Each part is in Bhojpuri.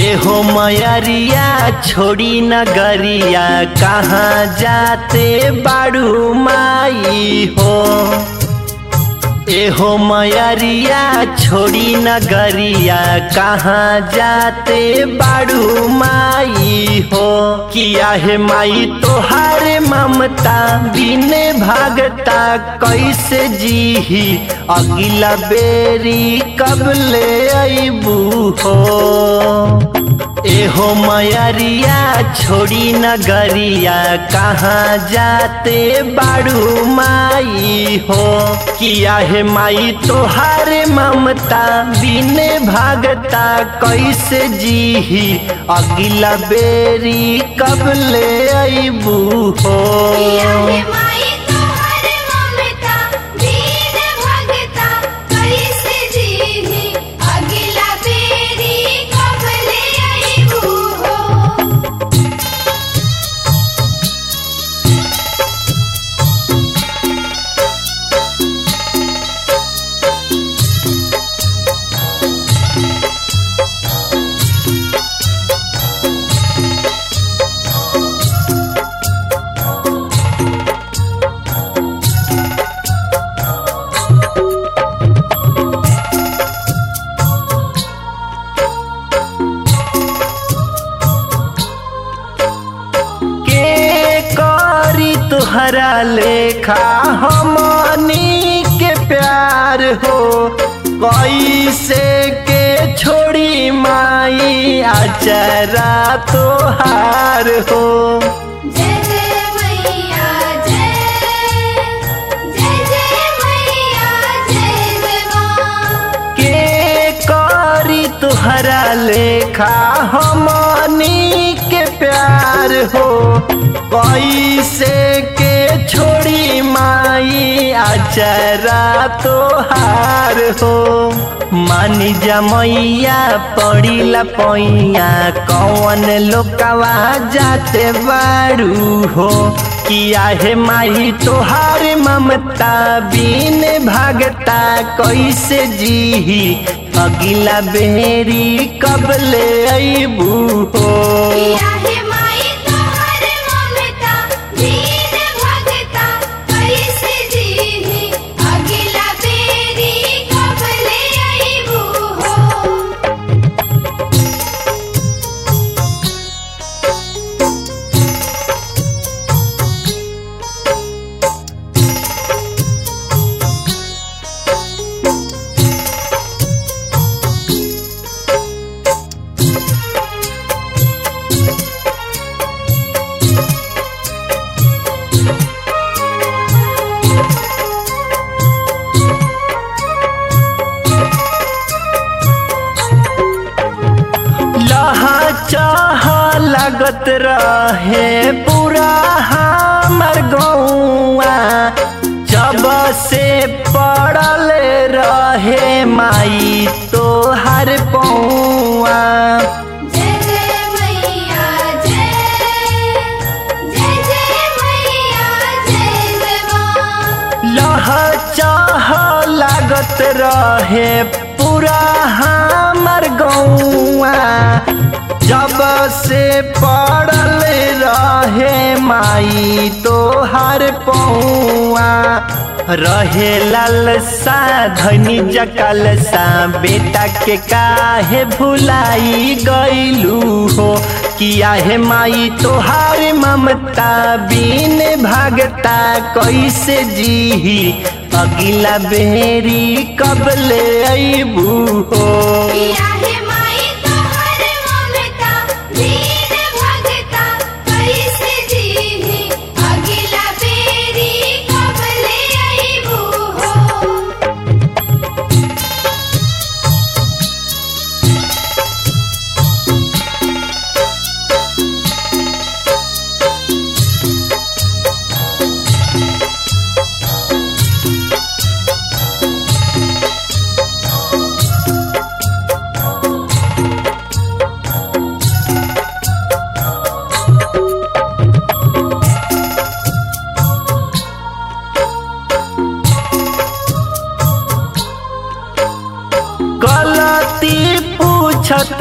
एहो मयरिया छोड़ी नगरिया कहाँ जाते बाड़ू माई हो। एहो मयरिया छोड़ी नगरिया कहाँ जाते बाड़ू माई हो। किया है माई तोहार ममता बिने भागता कैसे जीही अगिला बेरी कब ले अइबू हो। एहो मयरिया छोड़ी नगरिया कहाँ जाते बाड़ू माई हो। किया है माई तोहार ममता बिने भागता कैसे जीही अगिला बेरी कब ले अइबू हो। तोहरा लेखा हमनी के प्यार हो। कैसे के छोड़ी माई आचरा तोहार हो। जय जय मैया जय मैया जय माँ। के करी तोहरा लेखा हमनी के प्यार हो। कैसे के छोड़ी माई आचरा तोहार हो। मानी जा मैया पड़ीला पैया कौन लोकवा जाते बाड़ू हो। किया है माई तोहार ममता बिन भागता कैसे जीही अगिला बेरी कब ले अइबू हो। चाह लागत रहे पूरा हमर गौआ जब से पड़ल रहे माई तोहर पौआ। जय जय मैया जय मैया जय माँ। लह चाह लागत रहे पूरा हमर गौआ जब से पड़ल रहे माई तोहर पौआ। रहे लालसा धनी जकलसा बेटा के काहे भुलाई गइलू हो। किया है माई तोहार ममता बिन भागता कैसे जीही अगिला बेरी कब ले अइबू हो।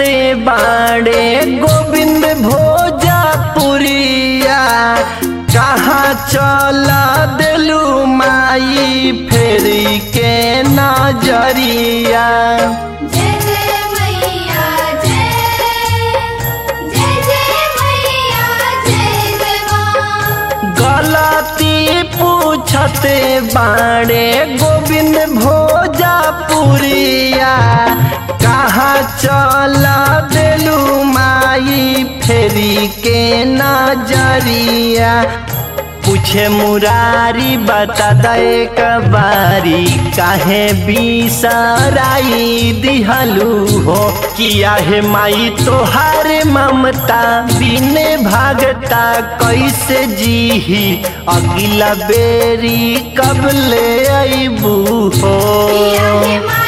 बाड़े गोविंद भोजपुरिया, कहाँ चला दिलू माई फेरी के नजरिया। जय जय मैया जय, जय जय मैया जय जय माँ। गलती पूछते बाड़े गोविंद भोजपुरिया, कहाँ चला दिलू माई फेरी के नजरिया। पूछे मुरारी बता दे कबारी, काहे बिसराई दिहलू हो। किया है माई तोहार ममता बिने भागता, कैसे जीही अगिला बेरी कब ले अबू हो। किया है